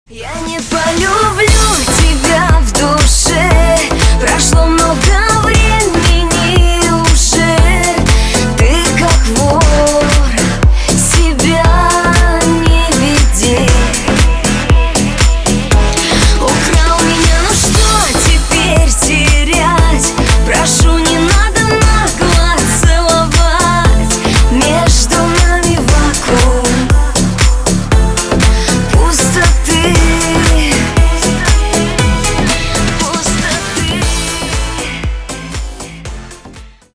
Я не полюблю тебя в душе. Прошло много времени уже. Ты как воздух.